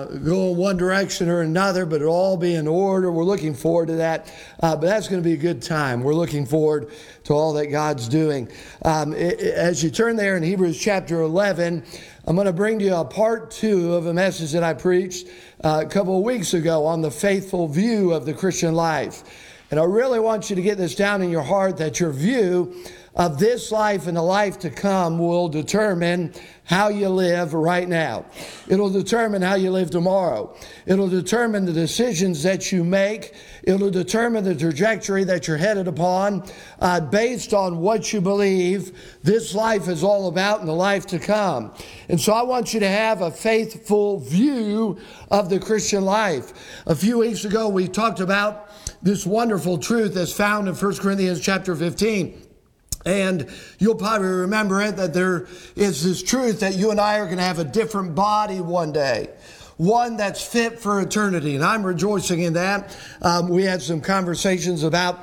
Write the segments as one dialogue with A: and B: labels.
A: go in one direction or another, but it'll all be in order. We're looking forward to that. But that's going to be a good time. We're looking forward to all that God's doing. As you turn there in Hebrews chapter 11, I'm going to bring to you a part 2 of a message that I preached a couple of weeks ago on the faithful view of the Christian life. And I really want you to get this down in your heart, that your view of this life and the life to come will determine how you live right now. It'll determine how you live tomorrow. It'll determine the decisions that you make. It'll determine the trajectory that you're headed upon based on what you believe this life is all about and the life to come. And so I want you to have a faithful view of the Christian life. A few weeks ago, we talked about this wonderful truth that's found in 1 Corinthians chapter 15. And you'll probably remember it, that there is this truth that you and I are going to have a different body one day. One that's fit for eternity, and I'm rejoicing in that. We had some conversations about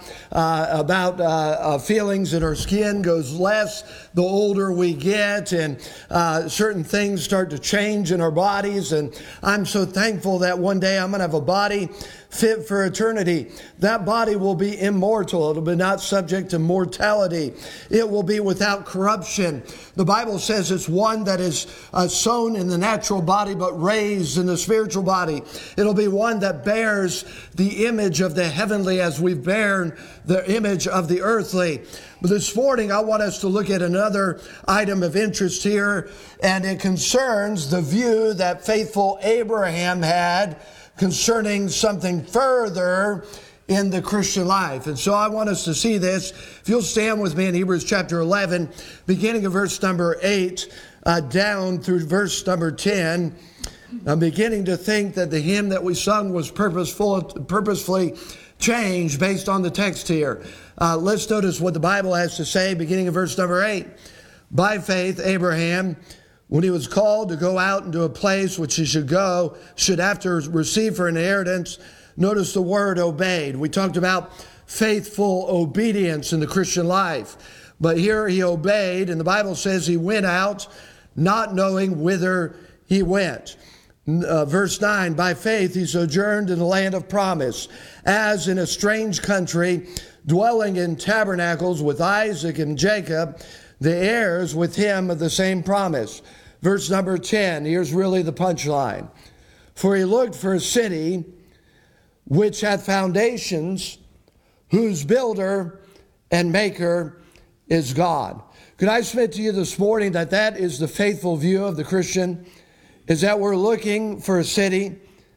A: feelings in our skin goes less the older we get, and certain things start to change in our bodies. And I'm so thankful that one day I'm going to have a body fit for eternity. That body will be immortal. It'll be not subject to mortality. It will be without corruption. The Bible says it's one that is sown in the natural body, but raised in the spiritual body. It'll be one that bears the image of the heavenly as we've borne the image of the earthly. But this morning, I want us to look at another item of interest here, and it concerns the view that faithful Abraham had concerning something further in the Christian life. And so I want us to see this. If you'll stand with me in Hebrews chapter 11, beginning of verse number 8, down through verse number 10. I'm beginning to think that the hymn that we sung was purposefully changed based on the text here. Let's notice what the Bible has to say, beginning of verse number 8. By faith, Abraham, when he was called to go out into a place which he should after receive for inheritance, notice the word obeyed. We talked about faithful obedience in the Christian life. But here he obeyed, and the Bible says he went out not knowing whither he went. Verse 9, by faith he sojourned in the land of promise, as in a strange country, dwelling in tabernacles with Isaac and Jacob, the heirs with him of the same promise. Verse number 10, here's really the punchline. For he looked for a city which hath foundations, whose builder and maker is God. Could I submit to you this morning that that is the faithful view of the Christian? Is that we're looking for a city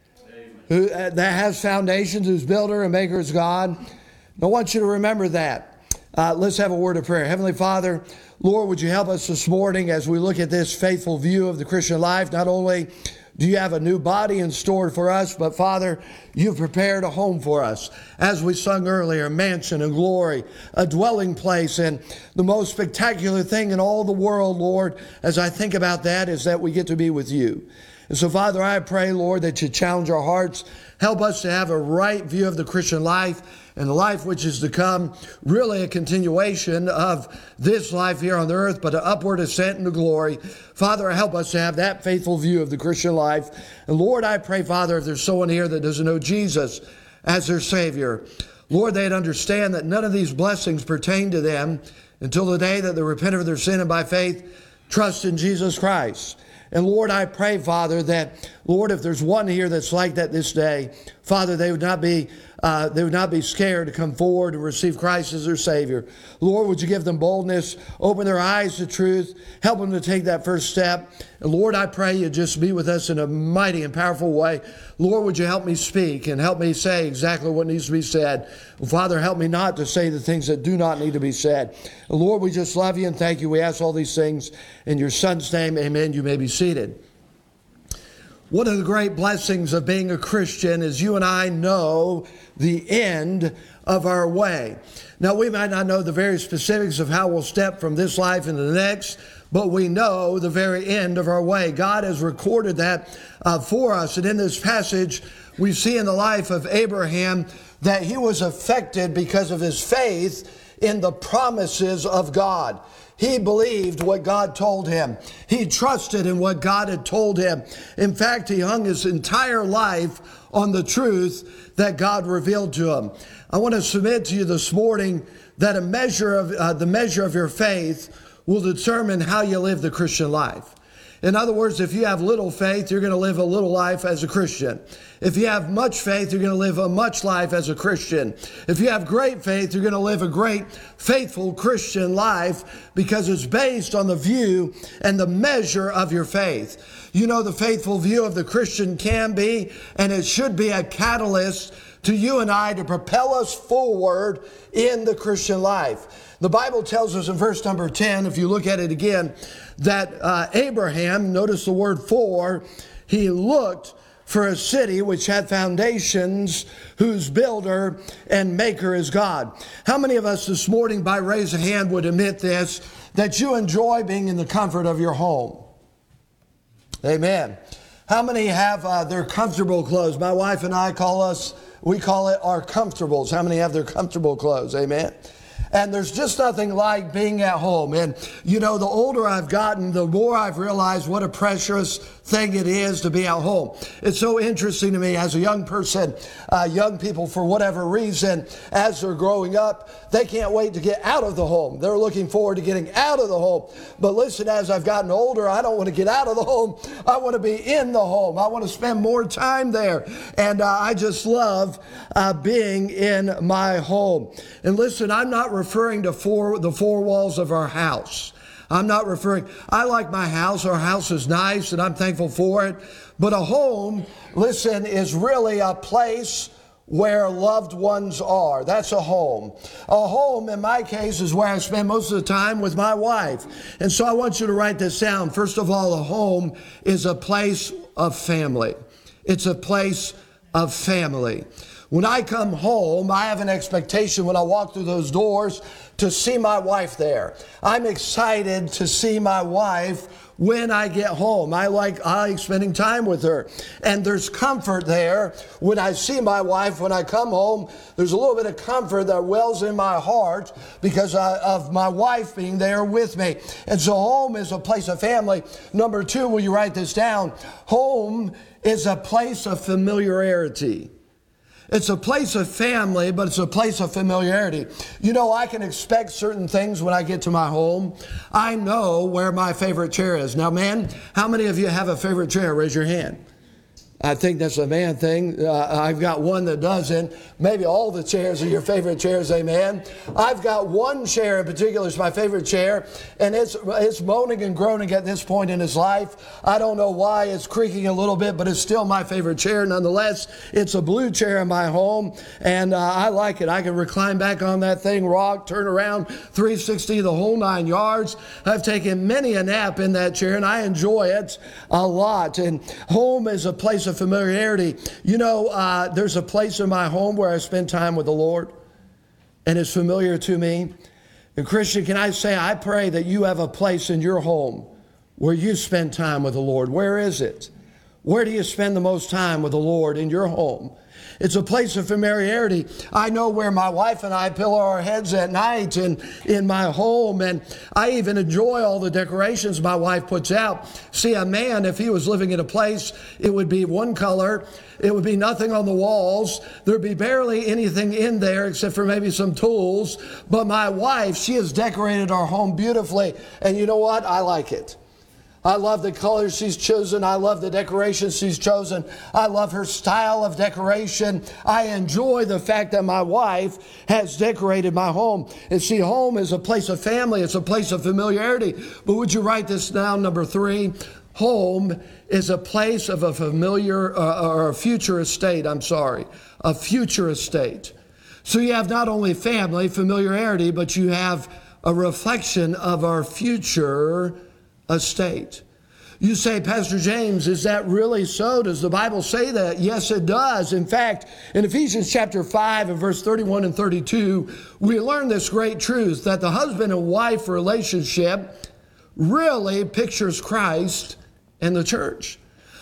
A: that has foundations, whose builder and maker is God? I want you to remember that. Let's have a word of prayer. Heavenly Father, Lord, would you help us this morning as we look at this faithful view of the Christian life? Not only do you have a new body in store for us, but Father, you've prepared a home for us. As we sung earlier, mansion and glory, a dwelling place. And the most spectacular thing in all the world, Lord, as I think about that, is that we get to be with you. And so, Father, I pray, Lord, that you challenge our hearts. Help us to have a right view of the Christian life and the life which is to come, really a continuation of this life here on the earth, but an upward ascent into glory. Father, help us to have that faithful view of the Christian life. And Lord, I pray, Father, if there's someone here that doesn't know Jesus as their Savior, Lord, they'd understand that none of these blessings pertain to them until the day that they repent of their sin and by faith trust in Jesus Christ. And Lord, I pray, Father, that, Lord, if there's one here that's like that this day, Father, they would not be scared to come forward and receive Christ as their Savior. Lord, would you give them boldness, open their eyes to truth, help them to take that first step. And Lord, I pray you just be with us in a mighty and powerful way. Lord, would you help me speak and help me say exactly what needs to be said. Father, help me not to say the things that do not need to be said. And Lord, we just love you and thank you. We ask all these things in your Son's name. Amen. You may be seated. One of the great blessings of being a Christian is you and I know the end of our way. Now, we might not know the very specifics of how we'll step from this life into the next, but we know the very end of our way. God has recorded that for us. And in this passage, we see in the life of Abraham that he was affected because of his faith in the promises of God. He believed what God told him. He trusted in what God had told him. In fact, he hung his entire life on the truth that God revealed to him. I want to submit to you this morning that the measure of your faith will determine how you live the Christian life. In other words, if you have little faith, you're going to live a little life as a Christian. If you have much faith, you're going to live a much life as a Christian. If you have great faith, you're going to live a great, faithful Christian life because it's based on the view and the measure of your faith. You know, the faithful view of the Christian can be, and it should be, a catalyst to you and I to propel us forward in the Christian life. The Bible tells us in verse number 10, if you look at it again, that Abraham, notice the word for, he looked for a city which had foundations, whose builder and maker is God. How many of us this morning, by raise of hand, would admit this, that you enjoy being in the comfort of your home? Amen. How many have their comfortable clothes? My wife and I we call it our comfortables. How many have their comfortable clothes? Amen. And there's just nothing like being at home. And, you know, the older I've gotten, the more I've realized what a precious thing it is to be at home. It's so interesting to me as a young person, young people, for whatever reason, as they're growing up, they can't wait to get out of the home. They're looking forward to getting out of the home. But listen, as I've gotten older, I don't want to get out of the home. I want to be in the home. I want to spend more time there. And I just love being in my home. And listen, I'm not referring to the four walls of our house. I like my house. Our house is nice and I'm thankful for it. But a home, listen, is really a place where loved ones are. That's a home. A home, in my case, is where I spend most of the time with my wife. And so I want you to write this down. First of all, a home is a place of family. It's a place of family. When I come home, I have an expectation when I walk through those doors to see my wife there. I'm excited to see my wife when I get home. I like spending time with her. And there's comfort there when I see my wife. When I come home, there's a little bit of comfort that wells in my heart because of my wife being there with me. And so home is a place of family. Number two, will you write this down? Home is a place of familiarity. It's a place of family, but it's a place of familiarity. You know, I can expect certain things when I get to my home. I know where my favorite chair is. Now, man, how many of you have a favorite chair? Raise your hand. I think that's a man thing. I've got one that doesn't. Maybe all the chairs are your favorite chairs, amen. I've got one chair in particular is my favorite chair, and it's moaning and groaning at this point in his life. I don't know why. It's creaking a little bit, but it's still my favorite chair. Nonetheless, it's a blue chair in my home, and I like it. I can recline back on that thing, rock, turn around, 360, the whole 9 yards. I've taken many a nap in that chair, and I enjoy it a lot. And home is a place of familiarity. You know, there's a place in my home where I spend time with the Lord, and it's familiar to me. And Christian, can I say, I pray that you have a place in your home where you spend time with the Lord. Where is it? Where do you spend the most time with the Lord in your home? It's a place of familiarity. I know where my wife and I pillow our heads at night in my home, and I even enjoy all the decorations my wife puts out. See, a man, if he was living in a place, it would be one color. It would be nothing on the walls. There'd be barely anything in there except for maybe some tools. But my wife, she has decorated our home beautifully, and you know what? I like it. I love the colors she's chosen. I love the decorations she's chosen. I love her style of decoration. I enjoy the fact that my wife has decorated my home. And see, home is a place of family. It's a place of familiarity. But would you write this down, number 3? Home is a place of a familiar or a future estate. A future estate. So you have not only family, familiarity, but you have a reflection of our future estate. You say, Pastor James, is that really so? Does the Bible say that? Yes, it does. In fact, in Ephesians chapter 5 and verse 31 and 32, we learn this great truth that the husband and wife relationship really pictures Christ and the church.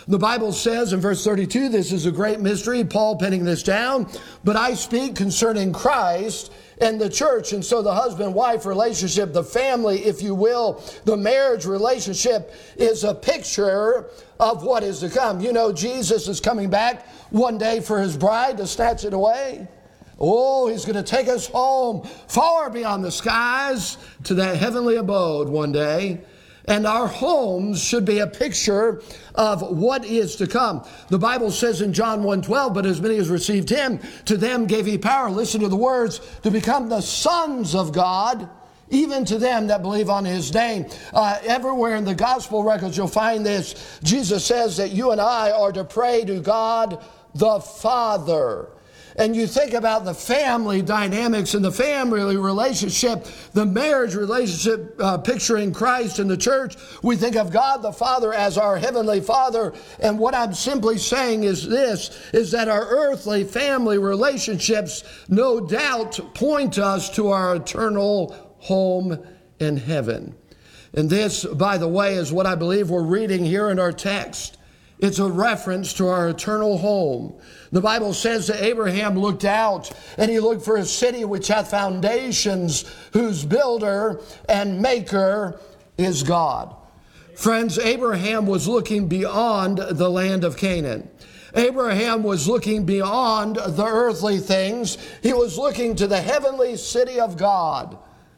A: The Bible says in verse 32, this is a great mystery, Paul penning this down, but I speak concerning Christ and the church. And so the husband-wife relationship, the family, if you will, the marriage relationship is a picture of what is to come. You know, Jesus is coming back one day for his bride to snatch it away. Oh, he's going to take us home far beyond the skies to that heavenly abode one day. And our homes should be a picture of what is to come. The Bible says in John 1:12, but as many as received him, to them gave he power, listen to the words, to become the sons of God, even to them that believe on his name. Everywhere in the gospel records you'll find this. Jesus says that you and I are to pray to God the Father. And you think about the family dynamics and the family relationship, the marriage relationship, picturing Christ and the church. We think of God the Father as our heavenly Father. And what I'm simply saying is this, is that our earthly family relationships no doubt point us to our eternal home in heaven. And this, by the way, is what I believe we're reading here in our text. It's a reference to our eternal home. The Bible says that Abraham looked out and he looked for a city which hath foundations, whose builder and maker is God. Friends, Abraham was looking beyond the land of Canaan. Abraham was looking beyond the earthly things. He was looking to the heavenly city of God.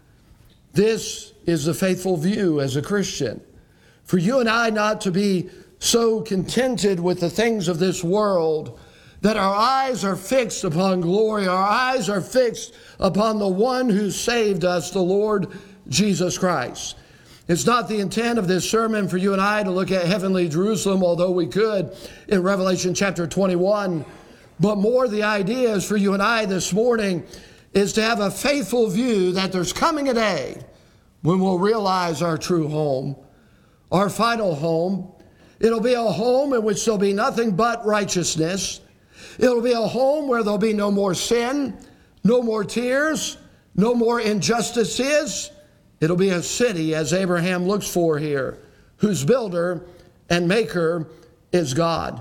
A: This is the faithful view as a Christian. For you and I not to be so contented with the things of this world, that our eyes are fixed upon glory, our eyes are fixed upon the one who saved us, the Lord Jesus Christ. It's not the intent of this sermon for you and I to look at heavenly Jerusalem, although we could in Revelation chapter 21, but more the idea is for you and I this morning is to have a faithful view that there's coming a day when we'll realize our true home, our final home. It'll be a home in which there'll be nothing but righteousness. It'll be a home where there'll be no more sin, no more tears, no more injustices. It'll be a city, as Abraham looks for here, whose builder and maker is God.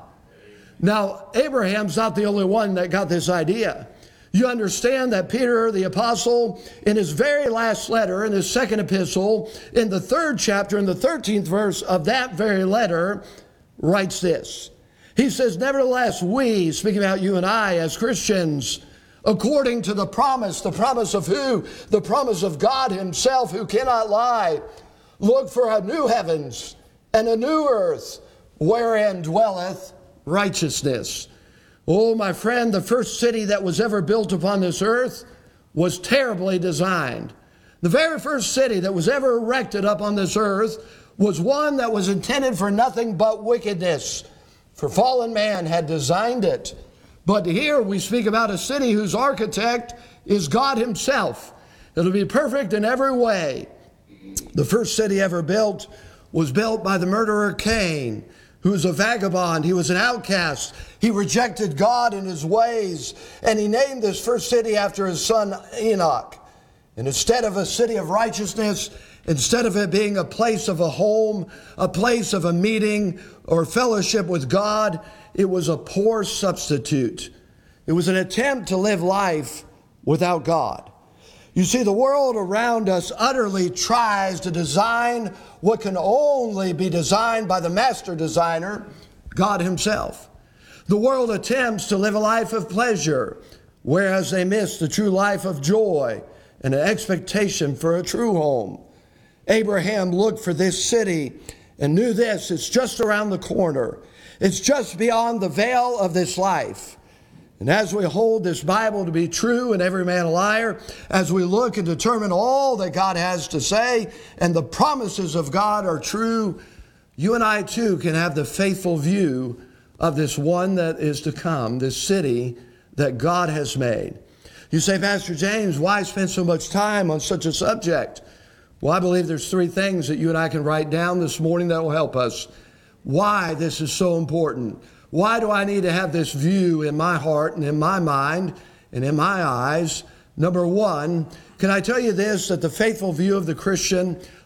A: Now, Abraham's not the only one that got this idea. You understand that Peter, the apostle, in his very last letter, in his second epistle, in the 3rd chapter, in the 13th verse of that very letter, writes this. He says, nevertheless, we, speaking about you and I as Christians, according to the promise of who? The promise of God himself, who cannot lie, look for a new heavens and a new earth, wherein dwelleth righteousness. Oh, my friend, the first city that was ever built upon this earth was terribly designed. The very first city that was ever erected up on this earth was one that was intended for nothing but wickedness, for fallen man had designed it. But here we speak about a city whose architect is God himself. It'll be perfect in every way. The first city ever built was built by the murderer Cain, who was a vagabond. He was an outcast. He rejected God and his ways. And he named this first city after his son Enoch. And instead of a city of righteousness, instead of it being a place of a home, a place of a meeting or fellowship with God, it was a poor substitute. It was an attempt to live life without God. You see, the world around us utterly tries to design what can only be designed by the master designer, God himself. The world attempts to live a life of pleasure, whereas they miss the true life of joy and an expectation for a true home. Abraham looked for this city and knew this, it's just around the corner. It's just beyond the veil of this life. And as we hold this Bible to be true and every man a liar, as we look and determine all that God has to say and the promises of God are true, you and I too can have the faithful view of this one that is to come, this city that God has made. You say, Pastor James, why spend so much time on such a subject? Well, I believe there's 3 things that you and I can write down this morning that will help us. Why this is so important. Why do I need to have this view in my heart and in my mind and in my eyes? Number 1, can I tell you this, that the faithful view of the Christian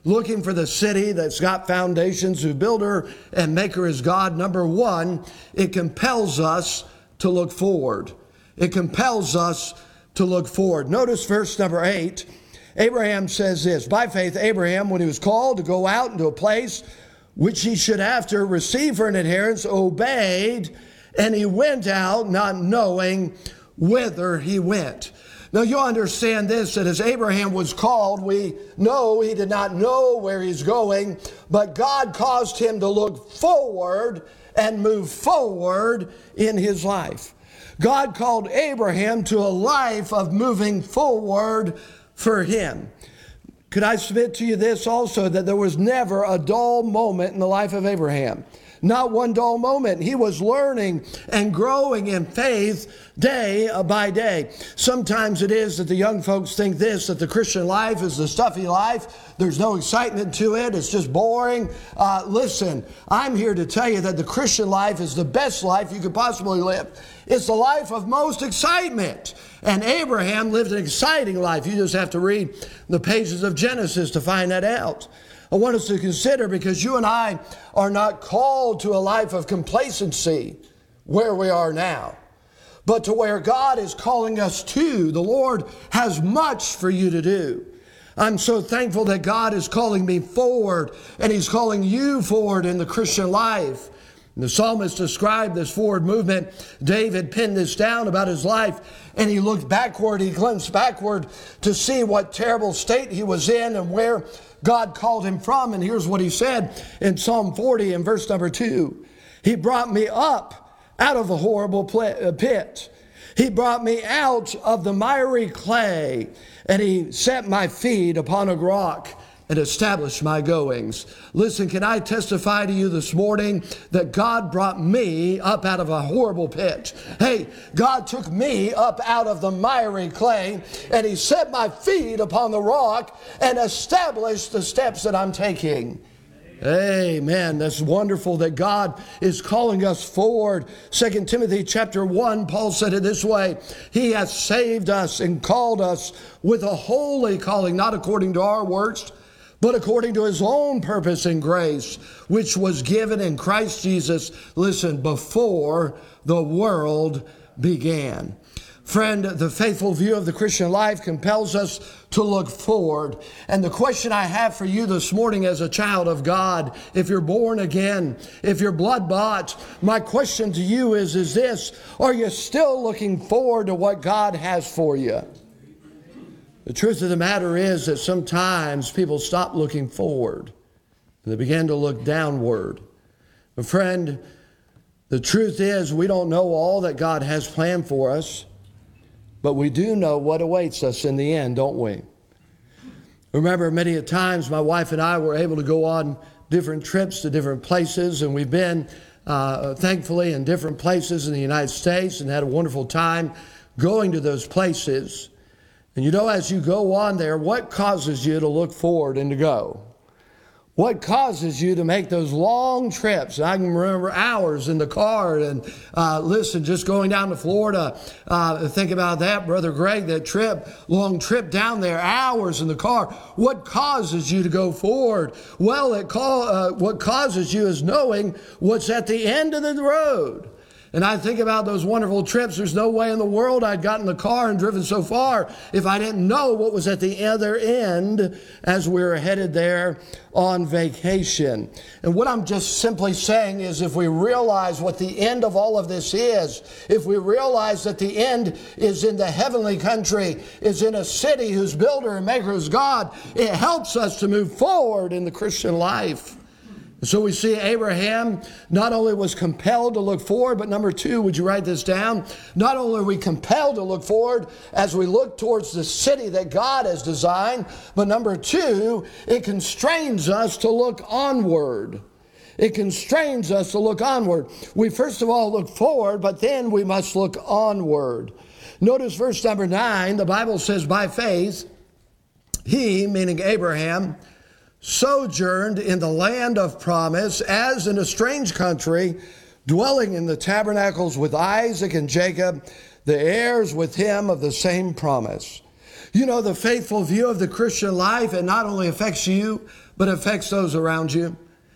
A: looking for the city that's got foundations, whose builder and maker is God. Number one, it compels us to look forward. It compels us to look forward. Notice verse number 8. Abraham says this, by faith, Abraham, when he was called to go out into a place which he should after receive for an inheritance, obeyed, and he went out not knowing whither he went. Now you understand this, that as Abraham was called, we know he did not know where he's going, but God caused him to look forward and move forward in his life. God called Abraham to a life of moving forward for him. Could I submit to you this also, that there was never a dull moment in the life of Abraham? Not one dull moment. He was learning and growing in faith day by day. Sometimes it is that the young folks think this, that the Christian life is the stuffy life. There's no excitement to it. It's just boring. Listen, I'm here to tell you that the Christian life is the best life you could possibly live. It's the life of most excitement. And Abraham lived an exciting life. You just have to read the pages of Genesis to find that out. I want us to consider, because you and I are not called to a life of complacency where we are now, but to where God is calling us to. The Lord has much for you to do. I'm so thankful that God is calling me forward, and He's calling you forward in the Christian life. And the psalmist described this forward movement. David pinned this down about his life, and he looked backward, he glimpsed backward to see what terrible state he was in and where God called him from. And here's what he said in Psalm 40 and verse number 2. He brought me up out of a horrible pit. He brought me out of the miry clay, and He set my feet upon a rock and established my goings. Listen, can I testify to you this morning that God brought me up out of a horrible pit? Hey, God took me up out of the miry clay, and He set my feet upon the rock and established the steps that I'm taking. Amen. That's wonderful that God is calling us forward. 2 Timothy chapter 1, Paul said it this way: He has saved us and called us with a holy calling, not according to our works, but according to His own purpose and grace, which was given in Christ Jesus, listen, before the world began. Friend, the faithful view of the Christian life compels us to look forward. And the question I have for you this morning as a child of God, if you're born again, if you're blood bought, my question to you is this: are you still looking forward to what God has for you? The truth of the matter is that sometimes people stop looking forward and they begin to look downward. But friend, the truth is we don't know all that God has planned for us, but we do know what awaits us in the end, don't we? Remember, many a times my wife and I were able to go on different trips to different places, and we've been, thankfully, in different places in the United States and had a wonderful time going to those places. And you know, as you go on there, what causes you to look forward and to go? What causes you to make those long trips? I can remember hours in the car and listen, just going down to Florida. Think about that, Brother Greg, that trip, long trip down there, hours in the car. What causes you to go forward? Well, what causes you is knowing what's at the end of the road. And I think about those wonderful trips. There's no way in the world I'd gotten in the car and driven so far if I didn't know what was at the other end as we were headed there on vacation. And what I'm just simply saying is, if we realize what the end of all of this is, if we realize that the end is in the heavenly country, is in a city whose builder and maker is God, it helps us to move forward in the Christian life. So we see Abraham not only was compelled to look forward, but number two, would you write this down? Not only are we compelled to look forward as we look towards the city that God has designed, but number two, it constrains us to look onward. It constrains us to look onward. We first of all look forward, but then we must look onward. Notice verse number 9, the Bible says, by faith, he, meaning Abraham, sojourned in the land of promise as in a strange country, dwelling in the tabernacles with Isaac and Jacob, the heirs with him of the same promise. You know, the faithful view of the Christian life, it not only affects you, but affects those around you.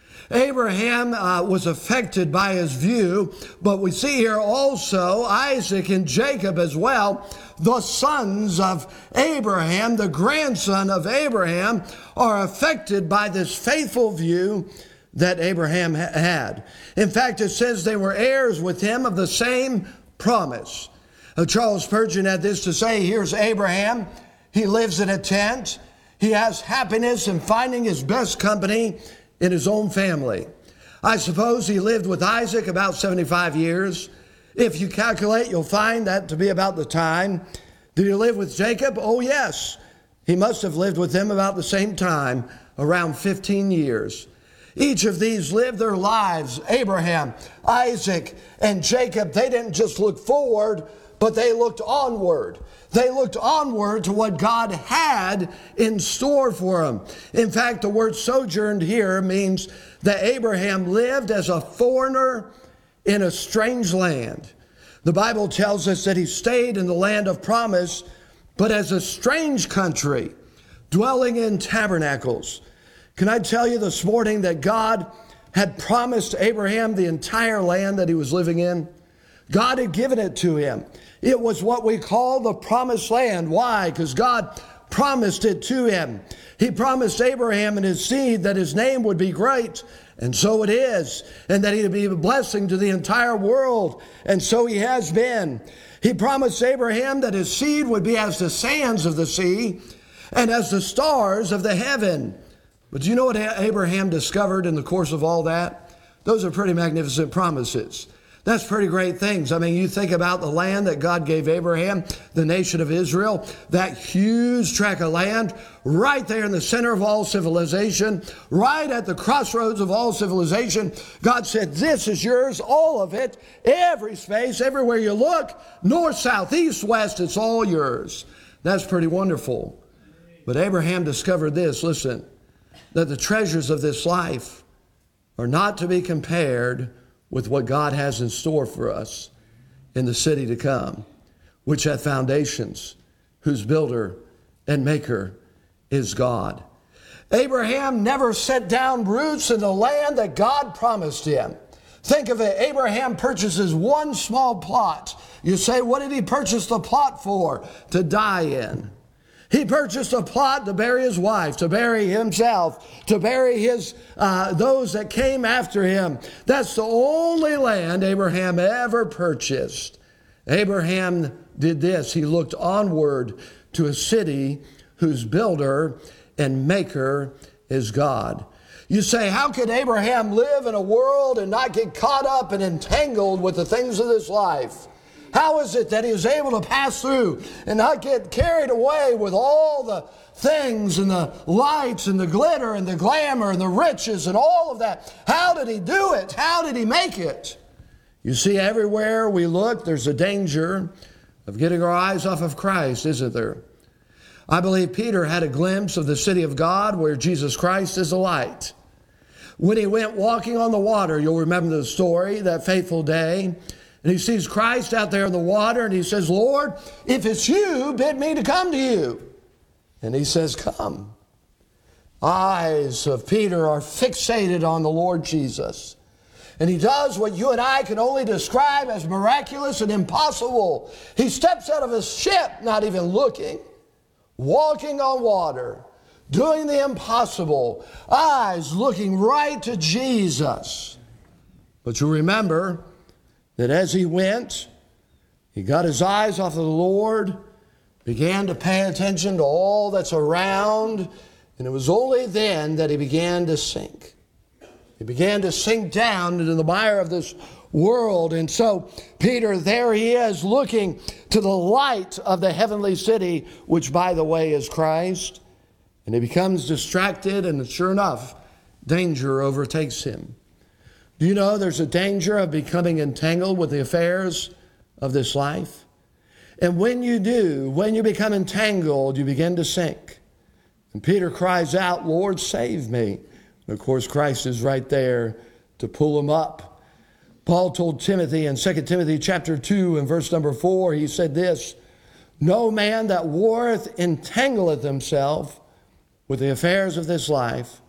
A: Abraham was affected by his view, but we see here also Isaac and Jacob as well, the sons of Abraham, the grandson of Abraham, are affected by this faithful view that Abraham had. In fact, it says they were heirs with him of the same promise. Charles Spurgeon had this to say, here's Abraham. He lives in a tent. He has happiness in finding his best company in his own family. I suppose he lived with Isaac about 75 years. If you calculate, you'll find that to be about the time. Did he live with Jacob? Oh, yes. He must have lived with him about the same time, around 15 years. Each of these lived their lives. Abraham, Isaac, and Jacob, they didn't just look forward, but they looked onward. They looked onward to what God had in store for them. In fact, the word sojourned here means that Abraham lived as a foreigner in a strange land. The Bible tells us that he stayed in the land of promise, but as a strange country, dwelling in tabernacles. Can I tell you this morning that God had promised Abraham the entire land that he was living in? God had given it to him. It was what we call the promised land. Why? Because God promised it to him. He promised Abraham and his seed that his name would be great, and so it is, and that he would be a blessing to the entire world, and so he has been. He promised Abraham that his seed would be as the sands of the sea and as the stars of the heaven. But do you know what Abraham discovered in the course of all that? Those are pretty magnificent promises. That's pretty great things. I mean, you think about the land that God gave Abraham, the nation of Israel, that huge tract of land right there in the center of all civilization, right at the crossroads of all civilization. God said, this is yours, all of it, every space, everywhere you look, north, south, east, west, it's all yours. That's pretty wonderful. But Abraham discovered this, listen, that the treasures of this life are not to be compared with what God has in store for us in the city to come, which hath foundations, whose builder and maker is God. Abraham never set down roots in the land that God promised him. Think of it, Abraham purchases one small plot. You say, what did he purchase the plot for? To die in. He purchased a plot to bury his wife, to bury himself, to bury his those that came after him. That's the only land Abraham ever purchased. Abraham did this. He looked onward to a city whose builder and maker is God. You say, how could Abraham live in a world and not get caught up and entangled with the things of this life? How is it that he was able to pass through and not get carried away with all the things and the lights and the glitter and the glamour and the riches and all of that? How did he do it? How did he make it? You see, everywhere we look, there's a danger of getting our eyes off of Christ, isn't there? I believe Peter had a glimpse of the city of God where Jesus Christ is the light. When he went walking on the water, you'll remember the story, that fateful day. And he sees Christ out there in the water, and he says, Lord, if it's you, bid me to come to you. And he says, come. Eyes of Peter are fixated on the Lord Jesus. And he does what you and I can only describe as miraculous and impossible. He steps out of his ship, not even looking, walking on water, doing the impossible, eyes looking right to Jesus. But you remember that as he went, he got his eyes off of the Lord, began to pay attention to all that's around, and it was only then that he began to sink. He began to sink down into the mire of this world. And so Peter, there he is, looking to the light of the heavenly city, which, by the way, is Christ. And he becomes distracted, and sure enough, danger overtakes him. Do you know there's a danger of becoming entangled with the affairs of this life? And when you do, when you become entangled, you begin to sink. And Peter cries out, Lord, save me. And of course, Christ is right there to pull him up. Paul told Timothy in 2 Timothy chapter 2 and verse number 4, he said this, no man that warreth entangleth himself with the affairs of this life,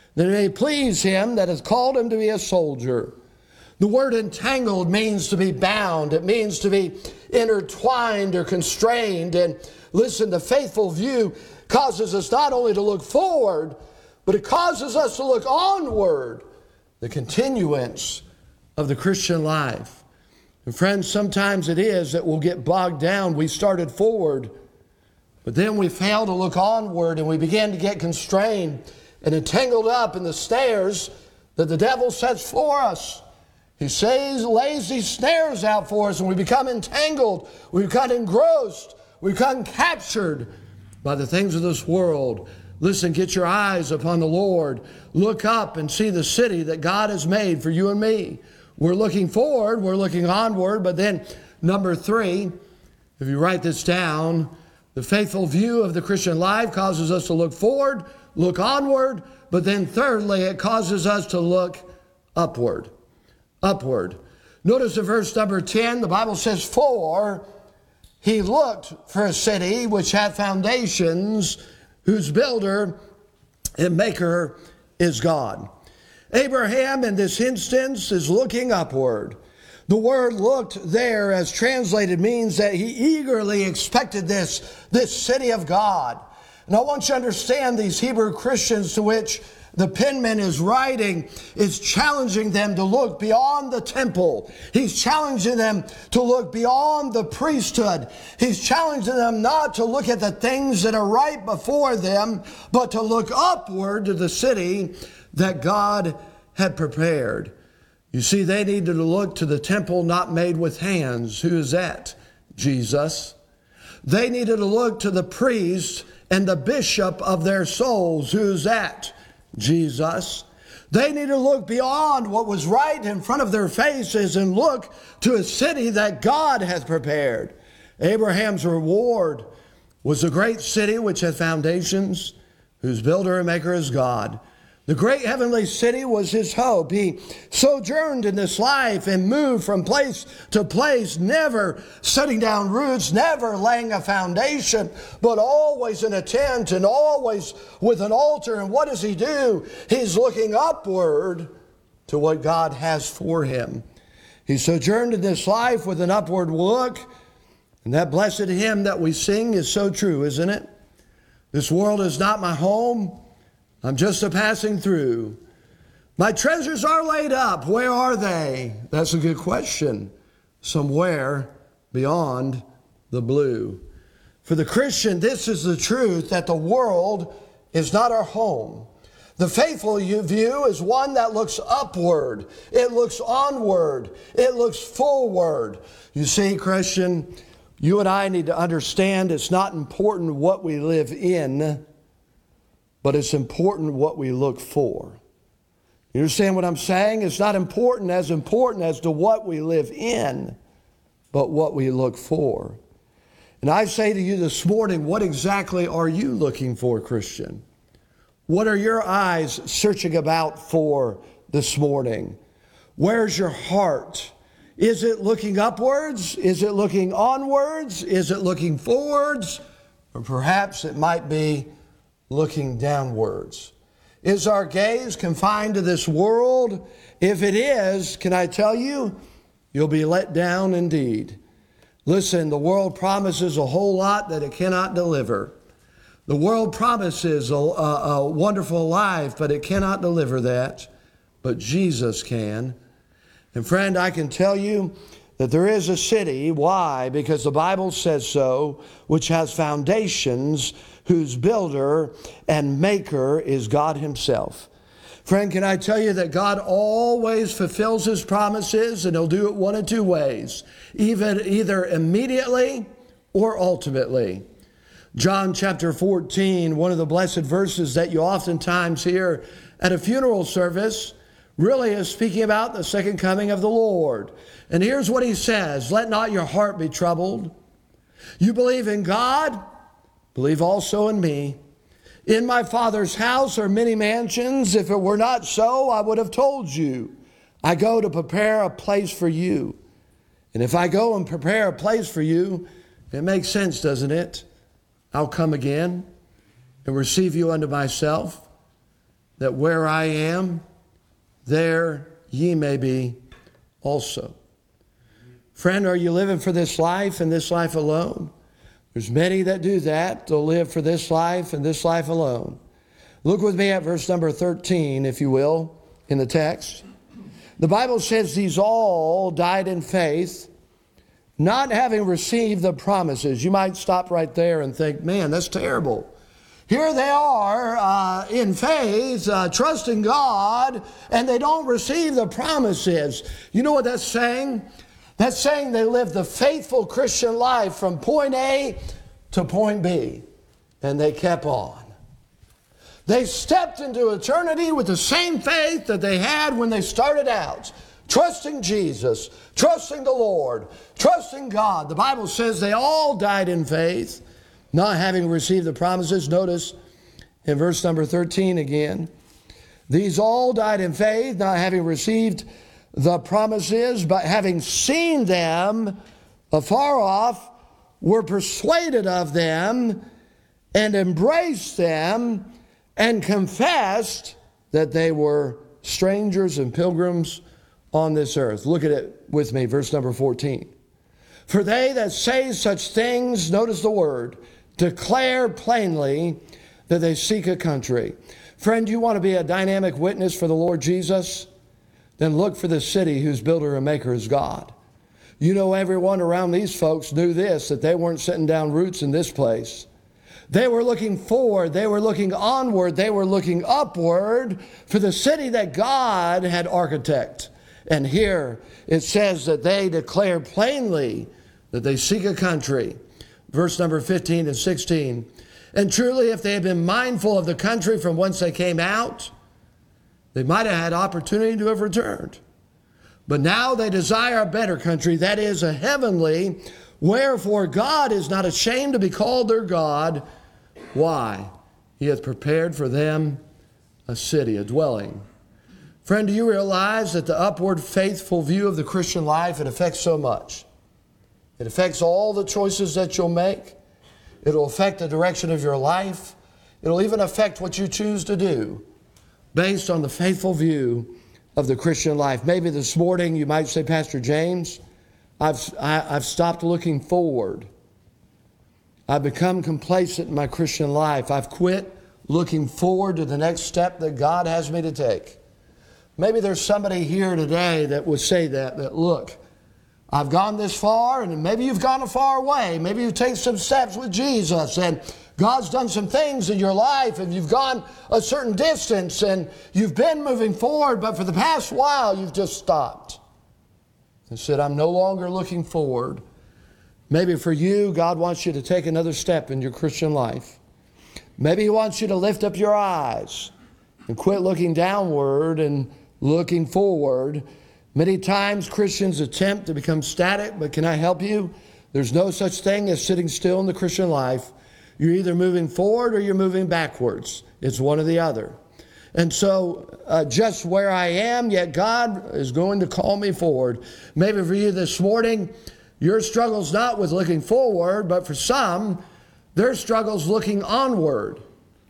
A: that it may please him that has called him to be a soldier. The word entangled means to be bound. It means to be intertwined or constrained. And listen, the faithful view causes us not only to look forward, but it causes us to look onward, the continuance of the Christian life. And friends, sometimes it is that we'll get bogged down. We started forward, but then we fail to look onward, and we begin to get constrained and entangled up in the snares that the devil sets for us. He lays these snares out for us, and we become entangled, we become engrossed, we become captured by the things of this world. Listen, get your eyes upon the Lord. Look up and see the city that God has made for you and me. We're looking forward, we're looking onward, but then number 3, if you write this down, the faithful view of the Christian life causes us to look forward, look onward, but then thirdly, it causes us to look upward. Upward. Notice in verse number 10, the Bible says, "For he looked for a city which hath foundations, whose builder and maker is God." Abraham in this instance is looking upward. The word "looked" there as translated means that he eagerly expected this city of God. And I want you to understand these Hebrew Christians to which the penman is writing is challenging them to look beyond the temple. He's challenging them to look beyond the priesthood. He's challenging them not to look at the things that are right before them, but to look upward to the city that God had prepared. You see, they needed to look to the temple not made with hands. Who is that? Jesus. They needed to look to the priest and the bishop of their souls. Who's that? Jesus. They need to look beyond what was right in front of their faces and look to a city that God hath prepared. Abraham's reward was a great city which hath foundations, whose builder and maker is God. The great heavenly city was his hope. He sojourned in this life and moved from place to place, never setting down roots, never laying a foundation, but always in a tent and always with an altar. And what does he do? He's looking upward to what God has for him. He sojourned in this life with an upward look. And that blessed hymn that we sing is so true, isn't it? This world is not my home. I'm just a passing through. My treasures are laid up. Where are they? That's a good question. Somewhere beyond the blue. For the Christian, this is the truth, that the world is not our home. The faithful view is one that looks upward. It looks onward. It looks forward. You see, Christian, you and I need to understand it's not important what we live in, but it's important what we look for. You understand what I'm saying? It's not important as to what we live in, but what we look for. And I say to you this morning, what exactly are you looking for, Christian? What are your eyes searching about for this morning? Where's your heart? Is it looking upwards? Is it looking onwards? Is it looking forwards? Or perhaps it might be looking downwards. Is our gaze confined to this world? If it is, can I tell you, you'll be let down indeed. Listen, the world promises a whole lot that it cannot deliver. The world promises a wonderful life, but it cannot deliver that. But Jesus can. And friend, I can tell you that there is a city. Why? Because the Bible says so, which has foundations, whose builder and maker is God himself. Friend, can I tell you that God always fulfills his promises, and he'll do it one of two ways, either immediately or ultimately. John chapter 14, one of the blessed verses that you oftentimes hear at a funeral service, really is speaking about the second coming of the Lord. And here's what he says: "Let not your heart be troubled. You believe in God, believe also in me. In my Father's house are many mansions. If it were not so, I would have told you. I go to prepare a place for you. And if I go and prepare a place for you," it makes sense, doesn't it? "I'll come again and receive you unto myself, that where I am, there ye may be also. Friend, are you living for this life and this life alone? There's many that do that. They'll live for this life and this life alone. Look with me at verse number 13, if you will, in the text. The Bible says these all died in faith, not having received the promises. You might stop right there and think, man, that's terrible. Here they are in faith, trusting God, and they don't receive the promises. You know what that's saying? That's saying they lived the faithful Christian life from point A to point B, and they kept on. They stepped into eternity with the same faith that they had when they started out, trusting Jesus, trusting the Lord, trusting God. The Bible says they all died in faith, not having received the promises. Notice in verse number 13 again. These all died in faith, not having received the promises, but having seen them afar off, were persuaded of them, and embraced them, and confessed that they were strangers and pilgrims on this earth. Look at it with me, verse number 14. For they that say such things, notice the word, declare plainly that they seek a country. Friend, you want to be a dynamic witness for the Lord Jesus? Then look for the city whose builder and maker is God. You know, everyone around these folks knew this, that they weren't setting down roots in this place. They were looking forward, they were looking onward, they were looking upward for the city that God had architected. And here it says that they declare plainly that they seek a country. Verse number 15 and 16. And truly, if they had been mindful of the country from whence they came out, they might have had opportunity to have returned. But now they desire a better country, that is, a heavenly, wherefore God is not ashamed to be called their God. Why? He hath prepared for them a city, a dwelling. Friend, do you realize that the upward, faithful view of the Christian life, it affects so much? It affects all the choices that you'll make. It'll affect the direction of your life. It'll even affect what you choose to do based on the faithful view of the Christian life. Maybe this morning you might say, Pastor James, I've stopped looking forward. I've become complacent in my Christian life. I've quit looking forward to the next step that God has me to take. Maybe there's somebody here today that would say that look, I've gone this far, and maybe you've gone a far way. Maybe you've taken some steps with Jesus, and God's done some things in your life, and you've gone a certain distance, and you've been moving forward, but for the past while, you've just stopped and said, I'm no longer looking forward. Maybe for you, God wants you to take another step in your Christian life. Maybe He wants you to lift up your eyes and quit looking downward and looking forward. Many times Christians attempt to become static, but can I help you? There's no such thing as sitting still in the Christian life. You're either moving forward or you're moving backwards. It's one or the other. And so just where I am, yet God is going to call me forward. Maybe for you this morning, your struggle's not with looking forward, but for some, their struggle's looking onward.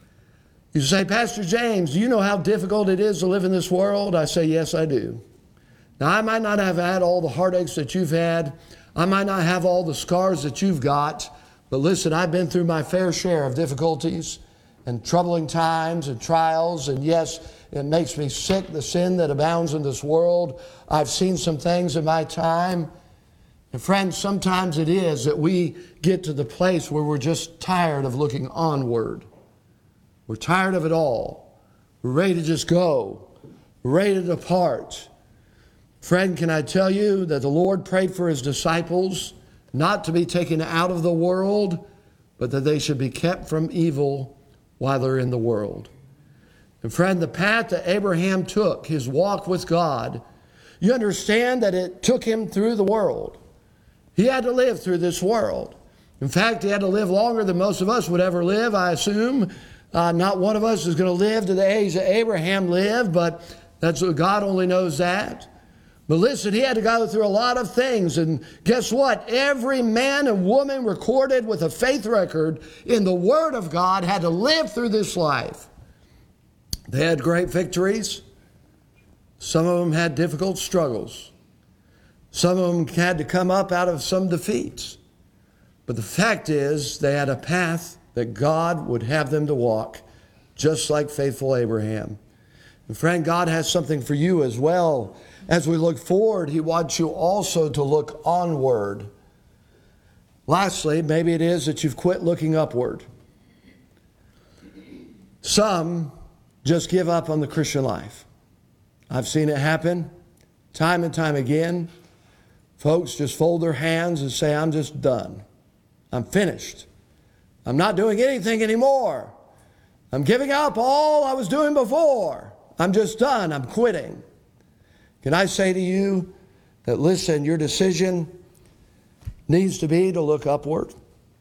A: You say, Pastor James, do you know how difficult it is to live in this world? I say, yes, I do. Now, I might not have had all the heartaches that you've had. I might not have all the scars that you've got. But listen, I've been through my fair share of difficulties and troubling times and trials. And yes, it makes me sick, the sin that abounds in this world. I've seen some things in my time. And friends, sometimes it is that we get to the place where we're just tired of looking onward. We're tired of it all. We're ready to just go. We're ready to depart. Friend, can I tell you that the Lord prayed for His disciples not to be taken out of the world, but that they should be kept from evil while they're in the world. And friend, the path that Abraham took, his walk with God, you understand that it took him through the world. He had to live through this world. In fact, he had to live longer than most of us would ever live, I assume. Not one of us is going to live to the age that Abraham lived, but that's what God only knows that. But listen, he had to go through a lot of things. And guess what? Every man and woman recorded with a faith record in the Word of God had to live through this life. They had great victories. Some of them had difficult struggles. Some of them had to come up out of some defeats. But the fact is, they had a path that God would have them to walk, just like faithful Abraham. And friend, God has something for you as well. As we look forward, He wants you also to look onward. Lastly, maybe it is that you've quit looking upward. Some just give up on the Christian life. I've seen it happen time and time again. Folks just fold their hands and say, I'm just done. I'm finished. I'm not doing anything anymore. I'm giving up all I was doing before. I'm just done. I'm quitting. Can I say to you that, listen, your decision needs to be to look upward?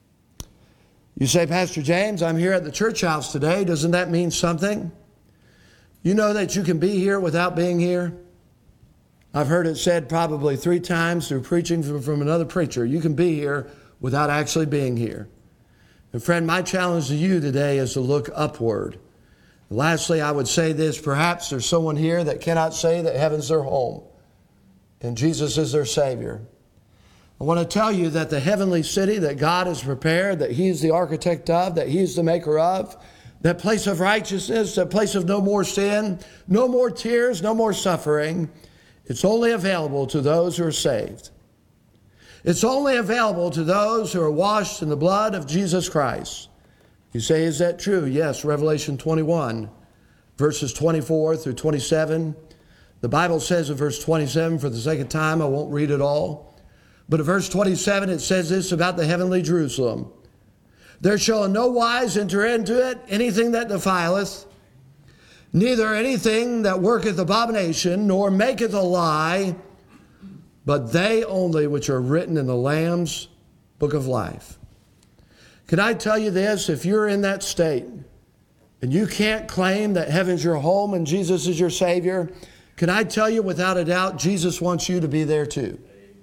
A: You say, Pastor James, I'm here at the church house today. Doesn't that mean something? You know that you can be here without being here? I've heard it said probably 3 times through preaching from another preacher. You can be here without actually being here. And friend, my challenge to you today is to look upward. Lastly, I would say this. Perhaps there's someone here that cannot say that heaven's their home and Jesus is their Savior. I want to tell you that the heavenly city that God has prepared, that He's the architect of, that He's the maker of, that place of righteousness, that place of no more sin, no more tears, no more suffering, it's only available to those who are saved. It's only available to those who are washed in the blood of Jesus Christ. You say, is that true? Yes, Revelation 21, verses 24 through 27. The Bible says in verse 27, for the sake of time, I won't read it all. But in verse 27, it says this about the heavenly Jerusalem. There shall in no wise enter into it anything that defileth, neither anything that worketh abomination, nor maketh a lie, but they only which are written in the Lamb's book of life. Can I tell you this? If you're in that state and you can't claim that heaven's your home and Jesus is your Savior, can I tell you without a doubt, Jesus wants you to be there too.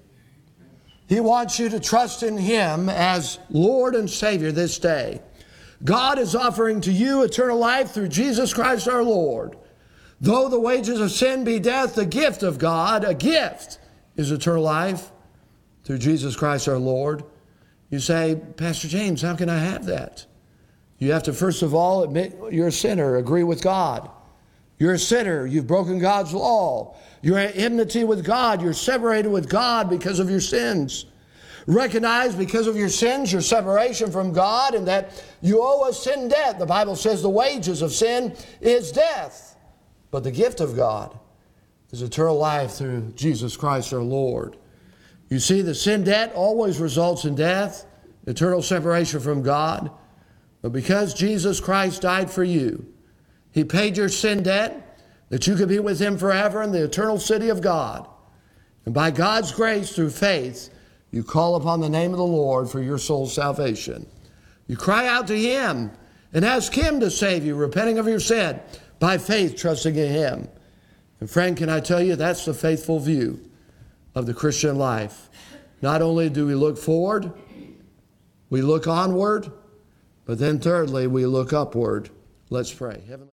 A: He wants you to trust in Him as Lord and Savior this day. God is offering to you eternal life through Jesus Christ our Lord. Though the wages of sin be death, the gift of God, a gift, is eternal life through Jesus Christ our Lord. You say, Pastor James, how can I have that? You have to first of all admit you're a sinner, agree with God. You're a sinner. You've broken God's law. You're at enmity with God. You're separated with God because of your sins. Recognize because of your sins, your separation from God, and that you owe a sin debt. The Bible says the wages of sin is death. But the gift of God is eternal life through Jesus Christ our Lord. You see, the sin debt always results in death, eternal separation from God. But because Jesus Christ died for you, He paid your sin debt that you could be with Him forever in the eternal city of God. And by God's grace through faith, you call upon the name of the Lord for your soul's salvation. You cry out to Him and ask Him to save you, repenting of your sin, by faith trusting in Him. And friend, can I tell you, that's the faithful view of the Christian life. Not only do we look forward, we look onward, but then thirdly, we look upward. Let's pray. Heavenly